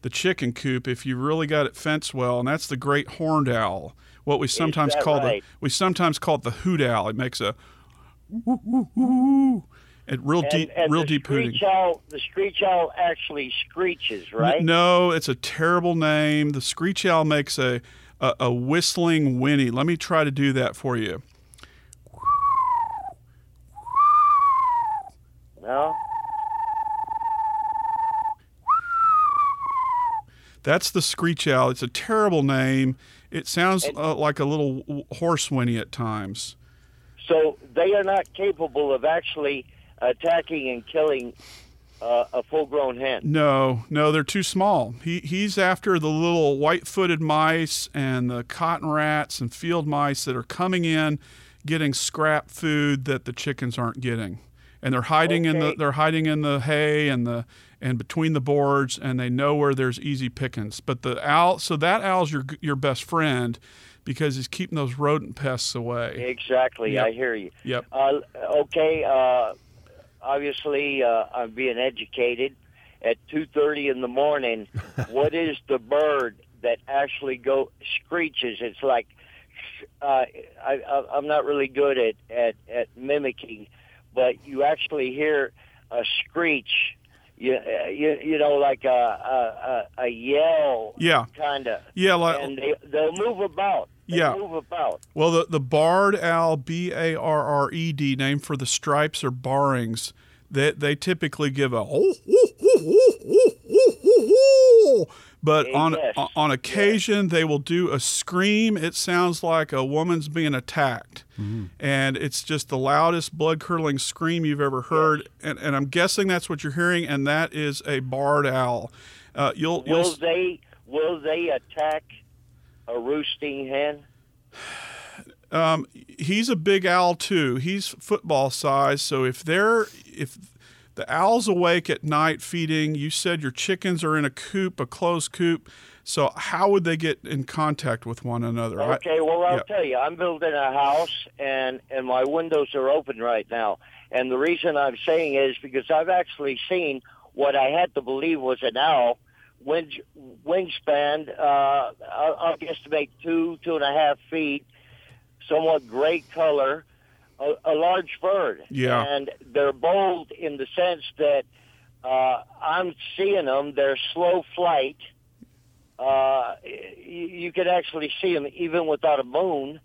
the chicken coop if you really got it fenced well, and that's the great horned owl. What we sometimes call right? the we sometimes call it the hoot owl. It makes a woo, woo, woo, it real And, deep, and real the deep hooting. screech owl, the screech owl actually screeches, right? N- no, it's a terrible name. The screech owl makes a, a a whistling whinny. Let me try to do that for you. No. That's the screech owl. It's a terrible name. It sounds uh, like a little w- horse whinny at times. So they are not capable of actually attacking and killing uh, a full-grown hen. No, no, they're too small. He he's after the little white-footed mice and the cotton rats and field mice that are coming in, getting scrap food that the chickens aren't getting, and they're hiding in the Okay. they're hiding in the hay and the and between the boards, and they know where there's easy pickings. But the owl, so that owl's your your best friend, because he's keeping those rodent pests away. Exactly, Yep. I hear you. Yep. Uh, okay, uh, obviously uh, I'm being educated. At two thirty in the morning, what is the bird that actually go screeches? It's like, uh, I, I, I'm not really good at, at, at mimicking, but you actually hear a screech. You, you, you know, like a, a, a, a yell, Yeah. kind of. Yeah, like- and they, they'll move about. They Yeah. move about. Well, the, the barred owl, B A R R E D, named for the stripes or barrings, they, they typically give a oh, oh, oh, oh, oh, oh, but on Yes. on occasion they will do a scream. It sounds like a woman's being attacked, and it's just the loudest, blood-curdling scream you've ever heard. And, and I'm guessing that's what you're hearing, and that is a barred owl. Uh, you'll Will you'll they will they attack a roosting hen? Um, he's a big owl too. He's football size. So if they're if the owl's awake at night feeding, you said your chickens are in a coop, a closed coop. So how would they get in contact with one another? I- Okay, well I'll yeah. tell you, I'm building a house and and my windows are open right now. And the reason I'm saying is because I've actually seen what I had to believe was an owl. Wing, wingspan, uh, I'll, I'll guesstimate two, two and a half feet, somewhat gray color, a, a large bird. Yeah. And they're bold in the sense that uh, I'm seeing them. They're slow flight. Uh, you, you can actually see them even without a moon.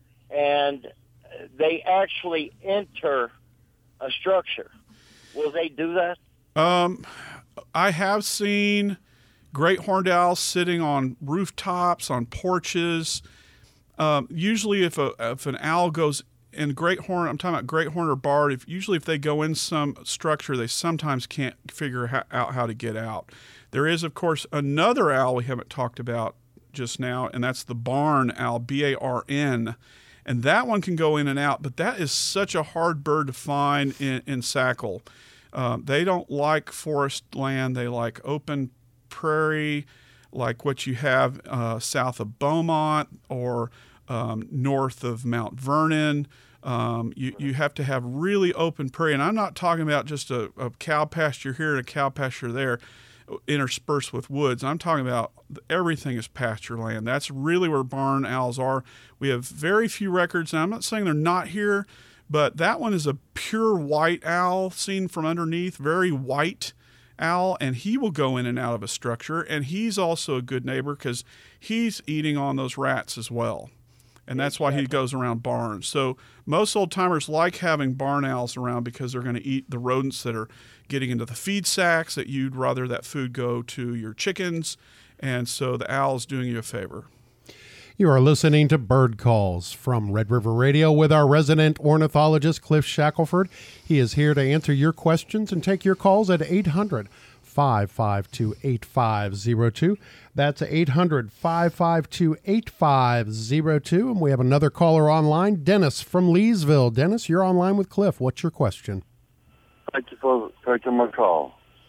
And they actually enter a structure. Will they do that? Um, I have seen great horned owls sitting on rooftops, on porches. Um, usually, if a if an owl goes in great horn, I'm talking about great horn or barred. If usually if they go in some structure, they sometimes can't figure how, out how to get out. There is, of course, another owl we haven't talked about just now, and that's the barn owl, B A R N. And that one can go in and out, but that is such a hard bird to find in, in Sackle. Uh, they don't like forest land. They like open prairie, like what you have uh, south of Beaumont or um, north of Mount Vernon. Um, you, you have to have really open prairie. And I'm not talking about just a, a cow pasture here and a cow pasture there interspersed with woods. I'm talking about everything is pasture land. That's really where barn owls are. We have very few records, and I'm not saying they're not here, but that one is a pure white owl seen from underneath, very white owl, and he will go in and out of a structure, and he's also a good neighbor because he's eating on those rats as well. And that's why he goes around barns. So most old timers like having barn owls around because they're going to eat the rodents that are getting into the feed sacks, that you'd rather that food go to your chickens. And so the owl is doing you a favor. You are listening to Bird Calls from Red River Radio with our resident ornithologist, Cliff Shackelford. He is here to answer your questions and take your calls at eight hundred, five five two, eight five zero two. That's eight hundred, five five two, eight five zero two. And we have another caller online, Dennis from Leesville. Dennis, you're online with Cliff. What's your question? Thank you for taking my call.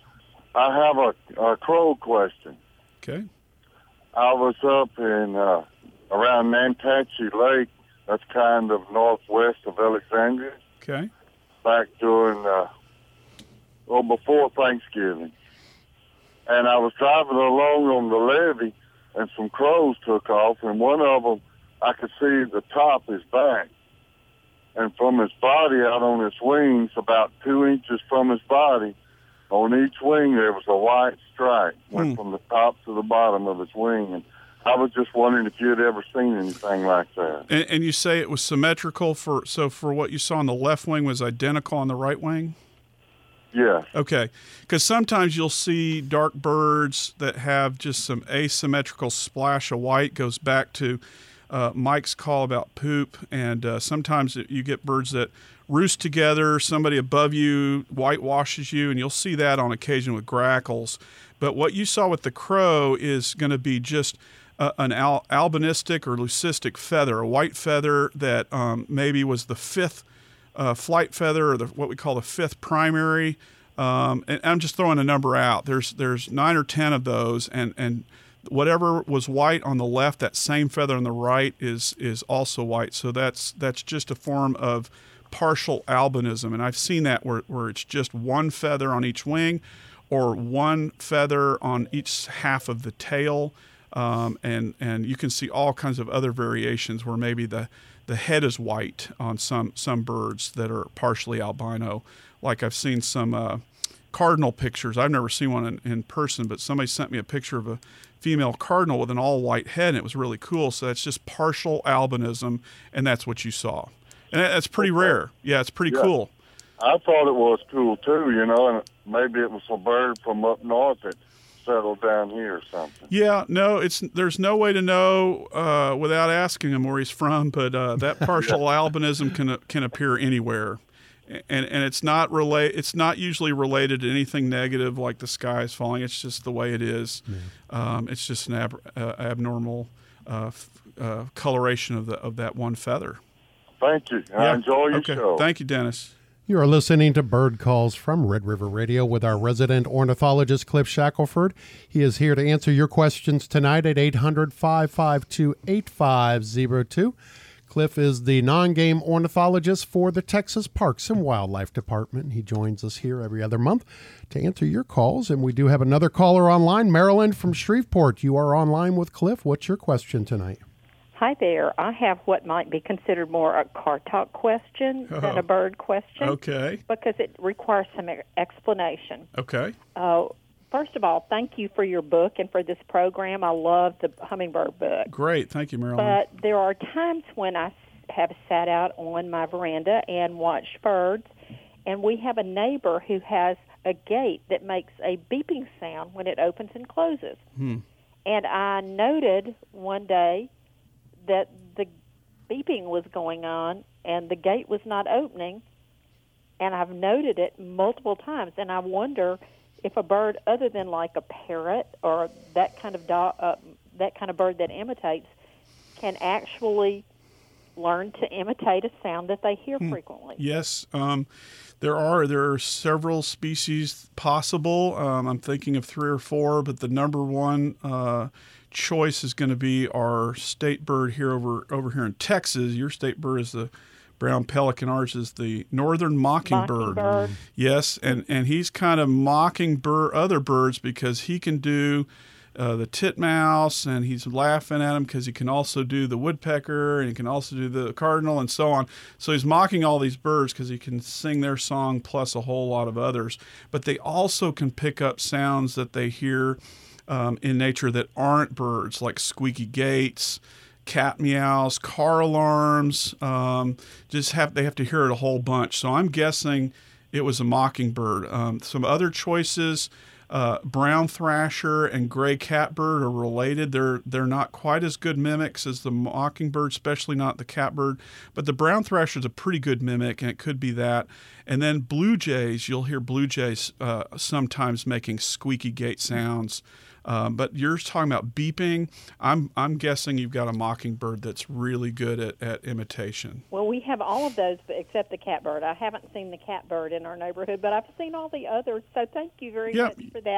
I have a, a crow question. Okay. I was up in uh, around Nantachi Lake. That's kind of northwest of Alexandria. Okay. Back during, uh, well, before Thanksgiving. And I was driving along on the levee, and some crows took off, and one of them, I could see the top of his back. And from his body out on his wings, about two inches from his body, on each wing there was a white stripe, went Hmm. from the top to the bottom of his wing. And I was just wondering if you had ever seen anything like that. And, and you say it was symmetrical for, so for what you saw on the left wing was identical on the right wing? Yes. Okay, because sometimes you'll see dark birds that have just some asymmetrical splash of white. Goes back to uh, Mike's call about poop, and uh, sometimes you get birds that roost together. Somebody above you whitewashes you, and you'll see that on occasion with grackles. But what you saw with the crow is going to be just uh, an al- albinistic or leucistic feather, a white feather that um, maybe was the fifth Uh, flight feather, or the, what we call the fifth primary, um, and I'm just throwing a number out. There's there's nine or ten of those, and and whatever was white on the left, that same feather on the right is is also white. So that's that's just a form of partial albinism, and I've seen that where where it's just one feather on each wing, or one feather on each half of the tail, um, and and you can see all kinds of other variations where maybe the The head is white on some some birds that are partially albino. Like I've seen some uh, cardinal pictures. I've never seen one in, in person, but somebody sent me a picture of a female cardinal with an all white head, and it was really cool. So that's just partial albinism, and that's what you saw. And that's pretty Okay. rare. Yeah, it's pretty Yeah. cool. I thought it was cool, too, you know, and maybe it was a bird from up north that settled down here or something. Yeah, no, it's there's no way to know uh, without asking him where he's from, but uh, that partial albinism can can appear anywhere, and and it's not relate it's not usually related to anything negative like the sky is falling. It's just the way it is. Um, it's just an ab- uh, abnormal uh, f- uh, coloration of the of that one feather. Thank you. I enjoy your okay. show. Thank you, Dennis. You are listening to Bird Calls from Red River Radio with our resident ornithologist, Cliff Shackelford. He is here to answer your questions tonight at eight hundred, five five two, eight five zero two. Cliff is the non-game ornithologist for the Texas Parks and Wildlife Department. He joins us here every other month to answer your calls. And we do have another caller online, Marilyn from Shreveport. You are online with Cliff. What's your question tonight? Hi there. I have what might be considered more a car talk question Oh. than a bird question. Okay. Because it requires some e- explanation. Okay. Uh, first of all, thank you for your book and for this program. I love the hummingbird book. Great. Thank you, Marilyn. But there are times when I s- have sat out on my veranda and watched birds, and we have a neighbor who has a gate that makes a beeping sound when it opens and closes. Hmm. And I noted one day that the beeping was going on and the gate was not opening, and I've noted it multiple times, and I wonder if a bird other than like a parrot or that kind of do- uh, that kind of bird that imitates can actually learn to imitate a sound that they hear Hmm. frequently. Yes, um, there are there are several species possible. Um, I'm thinking of three or four, but the number one uh, choice is going to be our state bird here over over here in Texas. Your state bird is the brown pelican. Ours is the northern mockingbird. Mockingbird. Yes, and and he's kind of mocking bird, other birds because he can do Uh, the titmouse, and he's laughing at him because he can also do the woodpecker, and he can also do the cardinal, and so on. So he's mocking all these birds because he can sing their song plus a whole lot of others. But they also can pick up sounds that they hear um, in nature that aren't birds, like squeaky gates, cat meows, car alarms. Um, just have they have to hear it a whole bunch. So I'm guessing it was a mockingbird. Um, some other choices. Uh, brown thrasher and gray catbird are related. They're they're not quite as good mimics as the mockingbird, especially not the catbird. But the brown thrasher is a pretty good mimic, and it could be that. And then blue jays, you'll hear blue jays uh, sometimes making squeaky gate sounds. Um, but you're talking about beeping. I'm I'm guessing you've got a mockingbird that's really good at, at imitation. Well, we have all of those except the catbird. I haven't seen the catbird in our neighborhood, but I've seen all the others, so thank you very Yeah. much for that.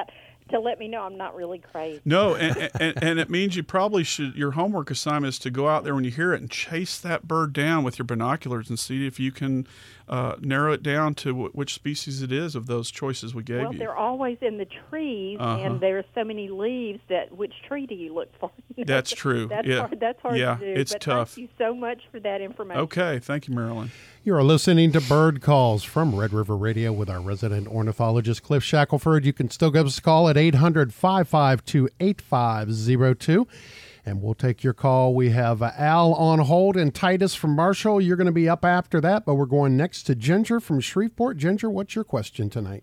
to let me know I'm not really crazy. No, and, and, and it means you probably should, your homework assignment is to go out there when you hear it and chase that bird down with your binoculars and see if you can uh, narrow it down to w- which species it is of those choices we gave well, you. They're always in the trees, Uh-huh. and there are so many leaves that which tree do you look for? You know, That's true. That's yeah. hard, that's hard yeah, to do. it's but tough. Thank you so much for that information. Okay, thank you, Marilyn. You are listening to Bird Calls from Red River Radio with our resident ornithologist, Cliff Shackelford. You can still give us a call at eight hundred, five five two, eight five zero two, and we'll take your call. We have uh, Al on hold and Titus from Marshall. You're going to be up after that, but we're going next to Ginger from Shreveport. Ginger, what's your question tonight?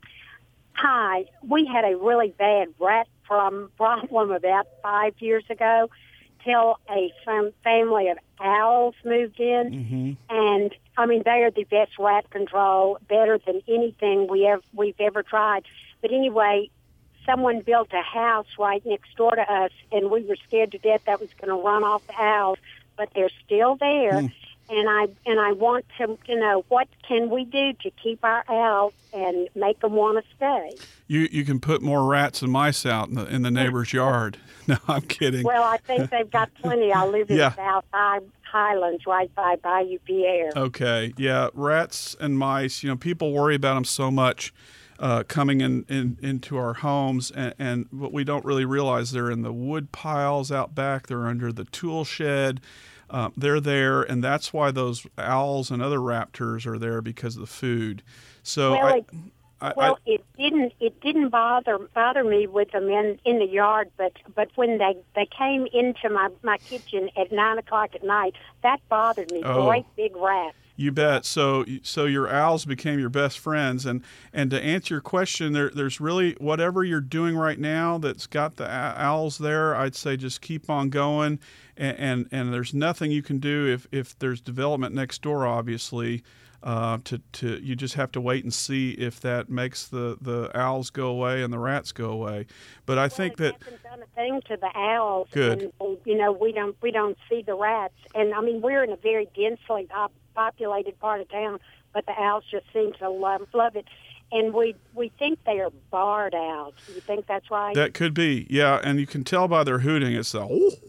Hi. We had a really bad rat from problem about five years ago till a some family of owls moved in. Mm-hmm. And, I mean, they are the best rat control, better than anything we ever, we've ever tried. But anyway, someone built a house right next door to us, and we were scared to death that was going to run off the owls. But they're still there. Mm. And I and I want to, to know, what can we do to keep our owls and make them want to stay? You you can put more rats and mice out in the in the neighbor's yard. No, I'm kidding. Well, I think they've got plenty. I live in Yeah. South High, Highlands, right by Bayou Pierre. Okay, yeah, rats and mice. You know, people worry about them so much uh, coming in, in into our homes, and, and what we don't really realize, they're in the wood piles out back. They're under the tool shed. Uh, they're there, and that's why those owls and other raptors are there, because of the food. So well, I, it, I, well, I, it didn't. It didn't bother bother me with them in, in the yard, but but when they, they came into my, my kitchen at nine o'clock at night, that bothered me. Oh. Great big rats. You bet. So, so your owls became your best friends, and, and to answer your question, there, there's really whatever you're doing right now that's got the owls there. I'd say just keep on going, and and, and there's nothing you can do if, if there's development next door. Obviously, uh, to to you just have to wait and see if that makes the, the owls go away and the rats go away. But I well, think it that hasn't done a thing to the owls. Good. And, you know, we don't we don't see the rats, and I mean we're in a very densely pop- populated part of town, but the owls just seem to love, love it. And we we think they are barred owls. Do you think that's right? that could be, yeah, and you can tell by their hooting. It's the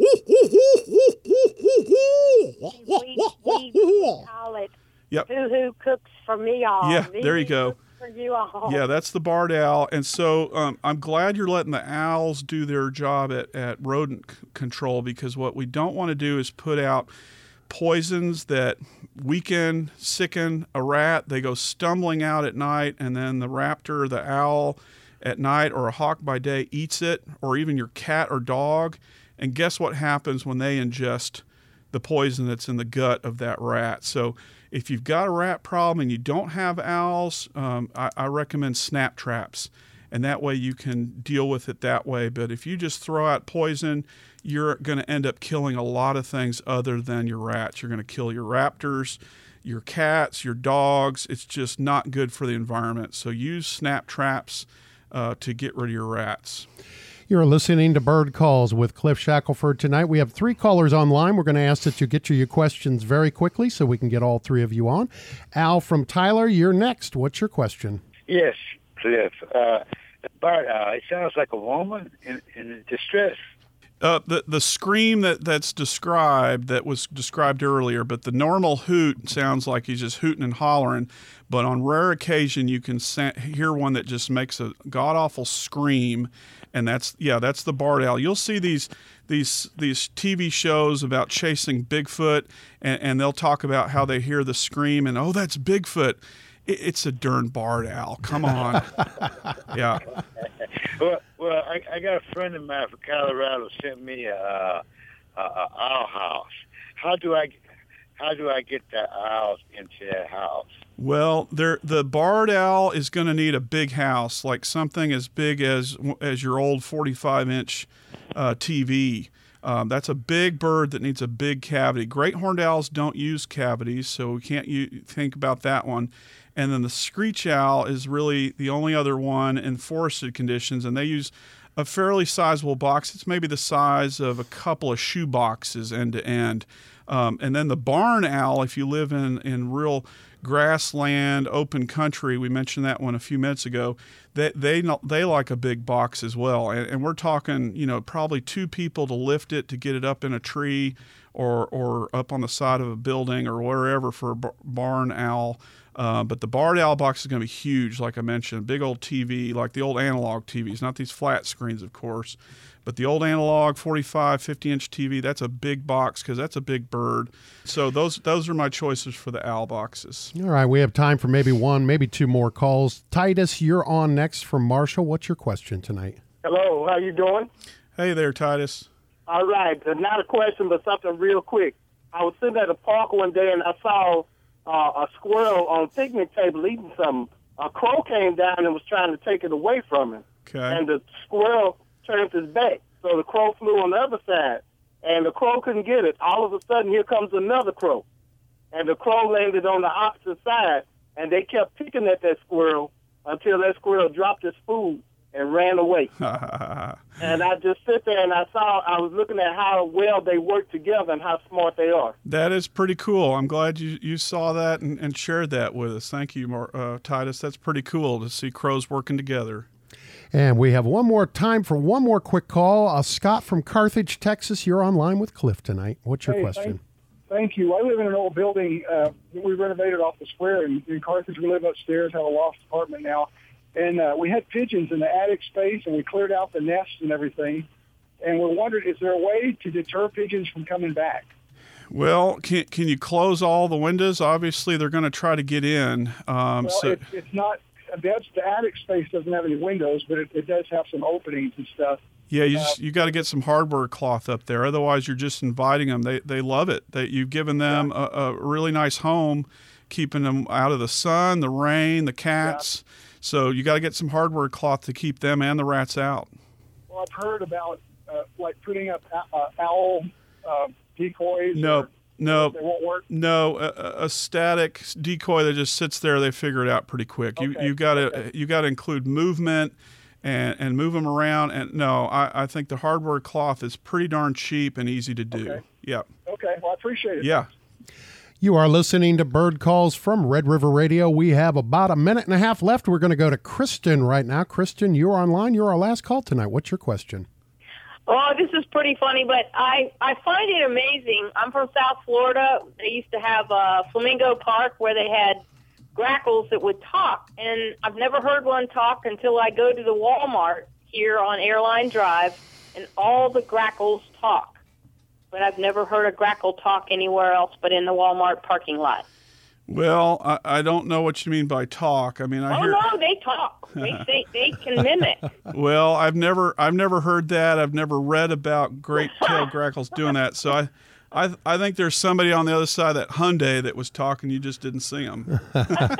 we, we call it Yep. Who Who Cooks for Me All. Yeah, Me there you Who go. Cooks for you all. Yeah, that's the barred owl. And so um, I'm glad you're letting the owls do their job at, at rodent c- control, because what we don't want to do is put out poisons that weaken, sicken a rat. They go stumbling out at night, and then the raptor, the owl at night, or a hawk by day eats it, or even your cat or dog. And guess what happens when they ingest the poison that's in the gut of that rat? So if you've got a rat problem and you don't have owls, um, I, I recommend snap traps, and that way you can deal with it that way. But if you just throw out poison, you're going to end up killing a lot of things other than your rats. You're going to kill your raptors, your cats, your dogs. It's just not good for the environment. So use snap traps uh, to get rid of your rats. You're listening to Bird Calls with Cliff Shackelford tonight. We have three callers online. We're going to ask that you get to your questions very quickly so we can get all three of you on. Al from Tyler, you're next. What's your question? Yes, Cliff. Uh, Bart, uh, it sounds like a woman in, in distress. Uh, the the scream that, that's described, that was described earlier, but the normal hoot sounds like he's just hooting and hollering. But on rare occasion, you can sa- hear one that just makes a god-awful scream, and that's yeah, that's the barred owl. You'll see these these these T V shows about chasing Bigfoot, and, and they'll talk about how they hear the scream, and oh, that's Bigfoot. It, it's a darn barred owl. Come on, yeah. Well, well, I, I got a friend of mine from Colorado sent me a, a, a owl house. How do I, how do I get the owls into that house? Well, there the barred owl is going to need a big house, like something as big as as your old forty-five inch uh, T V. Um, that's a big bird that needs a big cavity. Great horned owls don't use cavities, so we can't u- think about that one. And then the screech owl is really the only other one in forested conditions, and they use a fairly sizable box. It's maybe the size of a couple of shoe boxes end to end. Um, and then the barn owl, if you live in, in real grassland, open country, we mentioned that one a few minutes ago, they they, they like a big box as well. And, and we're talking, you know, probably two people to lift it to get it up in a tree or, or up on the side of a building or wherever for a barn owl. Uh, but the barred owl box is going to be huge, like I mentioned, big old T V, like the old analog T Vs, not these flat screens, of course, but the old analog forty-five, fifty inch T V. That's a big box because that's a big bird. So those those are my choices for the owl boxes. All right, we have time for maybe one, maybe two more calls. Titus, you're on next from Marshall. What's your question tonight? Hello, how you doing? Hey there, Titus. All right, not a question, but something real quick. I was sitting at a park one day and I saw Uh, a squirrel on a picnic table eating something. A crow came down and was trying to take it away from him. Okay. And the squirrel turned his back. So the crow flew on the other side. And the crow couldn't get it. All of a sudden, here comes another crow. And the crow landed on the opposite side. And they kept picking at that squirrel until that squirrel dropped his food and ran away. And I just sit there and I saw, I was looking at how well they work together and how smart they are. That is pretty cool. I'm glad you, you saw that and, and shared that with us. Thank you, uh, Titus. That's pretty cool to see crows working together. And we have one more time for one more quick call. Uh, Scott from Carthage, Texas, you're online with Cliff tonight. What's your hey, question? Thank, thank you. I live in an old building uh, that we renovated off the square in, in Carthage. We live upstairs, have a loft apartment now. And uh, we had pigeons in the attic space, and we cleared out the nests and everything. And we're wondering, is there a way to deter pigeons from coming back? Well, can can you close all the windows? Obviously, they're going to try to get in. Um, well, so it's, it's not. That's the attic space doesn't have any windows, but it, it does have some openings and stuff. yeah, you Uh, just, you got to get some hardware cloth up there. Otherwise, you're just inviting them. They they love it. That you've given them a, a really nice home, keeping them out of the sun, the rain, the cats. Yeah. So you got to get some hardware cloth to keep them and the rats out. Well, I've heard about uh, like putting up uh, owl uh, decoys. No, or, no, they won't work. No, a, a static decoy that just sits there, they figure it out pretty quick. You Okay, you got to okay. you got to include movement and and move them around. And no, I, I think the hardware cloth is pretty darn cheap and easy to do. Okay. Yeah. Okay, well, I appreciate it. Yeah. You are listening to Bird Calls from Red River Radio. We have about a minute and a half left. We're going to go to Kristen right now. Kristen, you're online. You're our last call tonight. What's your question? Oh, this is pretty funny, but I, I find it amazing. I'm from South Florida. They used to have a Flamingo Park where they had grackles that would talk, and I've never heard one talk until I go to the Walmart here on Airline Drive, and all the grackles talk. But I've never heard a grackle talk anywhere else but in the Walmart parking lot. Well, I, I don't know what you mean by talk. I mean, I oh hear. no, they talk. They they, they can mimic. Well, I've never I've never heard that. I've never read about great-tailed grackles doing that. So I, I I think there's somebody on the other side of that Hyundai that was talking. You just didn't see him. no,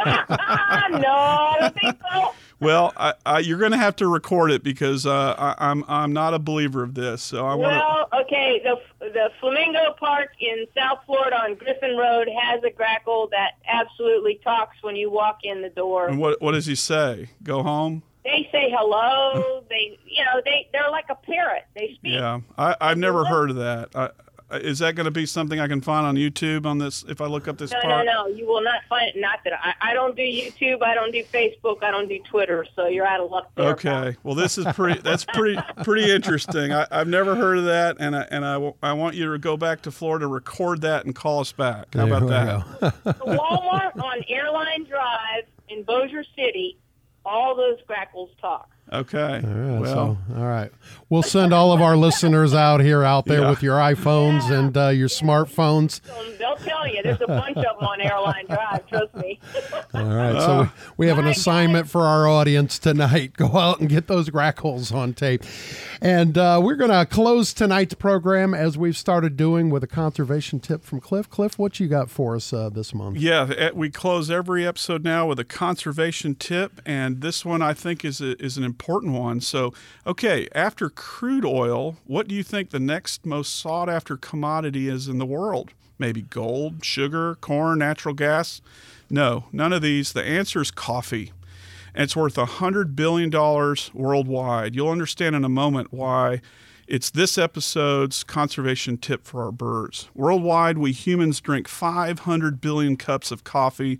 I don't think so. Well, I, I, you're going to have to record it because uh, I, I'm I'm not a believer of this. So I want to. Well, okay, the the Flamingo Park in South Florida on Griffin Road has a grackle that absolutely talks when you walk in the door. And what what does he say? Go home? They say hello. They you know they they're like a parrot. They speak. Yeah, I, I've never heard of that. I, Is that going to be something I can find on YouTube on this if I look up this No, park? no, no. You will not find it. Not that I, I don't do YouTube. I don't do Facebook. I don't do Twitter. So you're out of luck there. Okay. Well, this is pretty. That's pretty pretty interesting. I, I've never heard of that, and I and I, w- I want you to go back to Florida, record that, and call us back. How There about we that? The Walmart on Airline Drive in Bossier City, all those grackles talk. Okay. All right, well, so, all right. We'll send all of our listeners out here out there Yeah. with your iPhones Yeah. and uh, your smartphones. So they'll tell you. There's a bunch of them on Airline Drive. Trust me. All right. So we, we have an assignment for our audience tonight. Go out and get those grackles on tape. And uh, we're going to close tonight's program as we've started doing with a conservation tip from Cliff. Cliff, what you got for us uh, this month? Yeah, eh, we close every episode now with a conservation tip, and this one I think is a, is an important one. So, okay, after crude oil, what do you think the next most sought-after commodity is in the world? Maybe gold, sugar, corn, natural gas? No, none of these. The answer is coffee. And it's worth one hundred billion dollars worldwide. You'll understand in a moment why it's this episode's conservation tip for our birds. Worldwide, we humans drink five hundred billion cups of coffee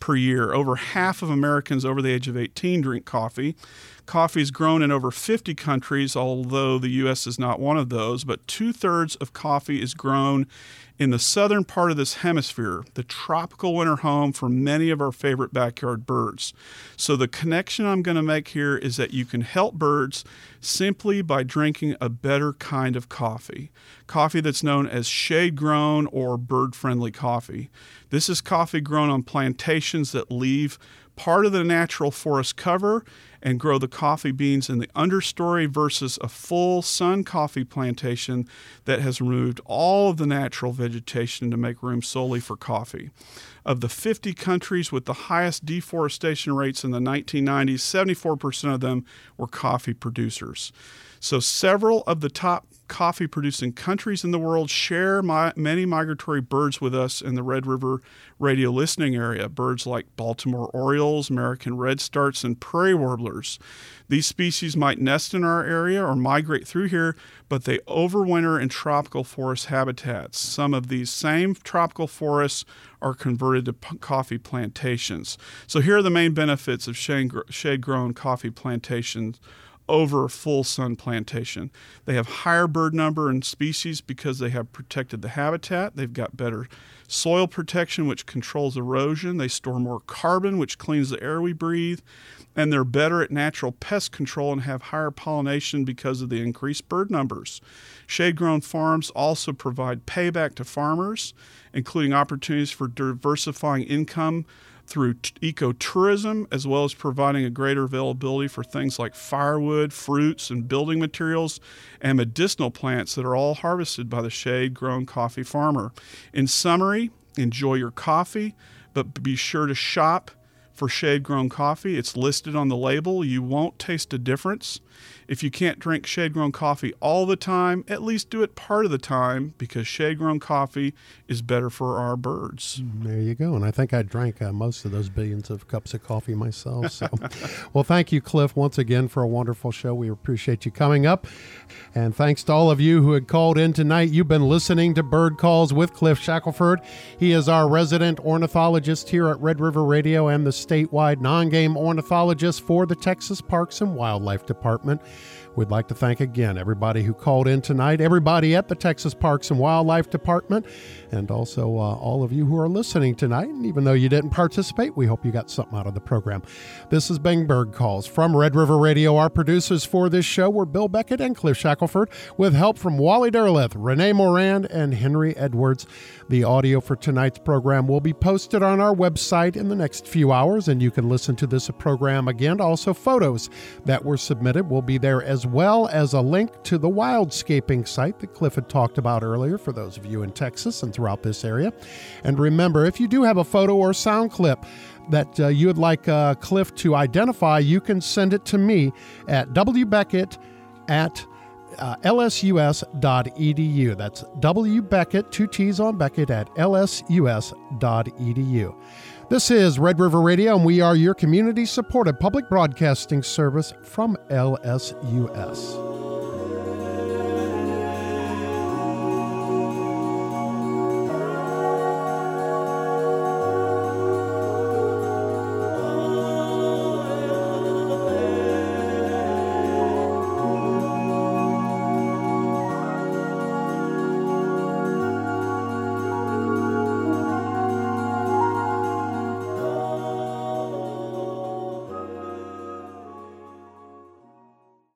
per year. Over half of Americans over the age of eighteen drink coffee. Coffee is grown in over fifty countries, although the U S is not one of those, but two-thirds of coffee is grown in the southern part of this hemisphere, the tropical winter home for many of our favorite backyard birds. So the connection I'm going to make here is that you can help birds simply by drinking a better kind of coffee, coffee that's known as shade-grown or bird-friendly coffee. This is coffee grown on plantations that leave part of the natural forest cover and grow the coffee beans in the understory versus a full sun coffee plantation that has removed all of the natural vegetation to make room solely for coffee. Of the fifty countries with the highest deforestation rates in the nineteen nineties, seventy-four percent of them were coffee producers. So several of the top coffee-producing countries in the world share my, many migratory birds with us in the Red River radio listening area, birds like Baltimore orioles, American redstarts, and prairie warblers. These species might nest in our area or migrate through here, but they overwinter in tropical forest habitats. Some of these same tropical forests are converted to p- coffee plantations. So here are the main benefits of shade-grown coffee plantations over a full sun plantation. They have higher bird number and species because they have protected the habitat. They've got better soil protection, which controls erosion. They store more carbon, which cleans the air we breathe. And they're better at natural pest control and have higher pollination because of the increased bird numbers. Shade-grown farms also provide payback to farmers, including opportunities for diversifying income through t- ecotourism, as well as providing a greater availability for things like firewood, fruits, and building materials, and medicinal plants that are all harvested by the shade-grown coffee farmer. In summary, enjoy your coffee, but be sure to shop for shade-grown coffee. It's listed on the label. You won't taste a difference. If you can't drink shade-grown coffee all the time, at least do it part of the time, because shade-grown coffee is better for our birds. There you go. And I think I drank uh, most of those billions of cups of coffee myself. So, well, thank you, Cliff, once again for a wonderful show. We appreciate you coming up. And thanks to all of you who had called in tonight. You've been listening to Bird Calls with Cliff Shackelford. He is our resident ornithologist here at Red River Radio and the statewide non-game ornithologist for the Texas Parks and Wildlife Department. We'd like to thank again everybody who called in tonight, everybody at the Texas Parks and Wildlife Department, and also uh, all of you who are listening tonight. And even though you didn't participate, we hope you got something out of the program. This has been Bird Calls from Red River Radio. Our producers for this show were Bill Beckett and Cliff Shackelford, with help from Wally Derleth, Renee Moran, and Henry Edwards. The audio for tonight's program will be posted on our website in the next few hours, and you can listen to this program again. Also, photos that were submitted will be there, as well as a link to the wildscaping site that Cliff had talked about earlier for those of you in Texas and throughout this area. And remember, if you do have a photo or sound clip that uh, you would like uh, Cliff to identify, you can send it to me at wbeckett at Uh, L S U S dot E D U. That's W Beckett, two T's on Beckett, at L S U S dot E D U. This is Red River Radio, and we are your community-supported public broadcasting service from L S U S.